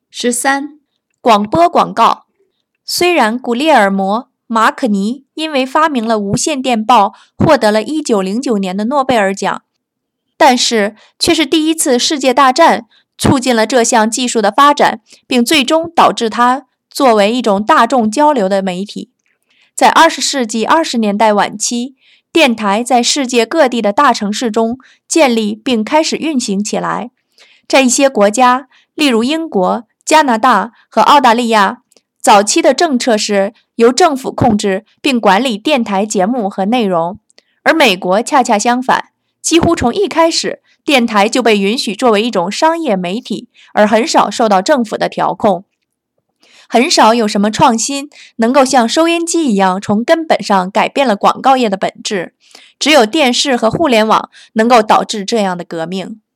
13. 广播广告。虽然古列尔摩·马可尼因为发明了无线电报获得了1909年的诺贝尔奖，但是却是第一次世界大战促进了这项技术的发展，并最终导致它作为一种大众交流的媒体。在20世纪20年代晚期，电台在世界各地的大城市中建立并开始运行起来。在一些国家，例如英国、加拿大和澳大利亚，早期的政策是由政府控制并管理电台节目和内容，而美国恰恰相反，几乎从一开始，电台就被允许作为一种商业媒体，而很少受到政府的调控。很少有什么创新能够像收音机一样从根本上改变了广告业的本质，只有电视和互联网能够导致这样的革命。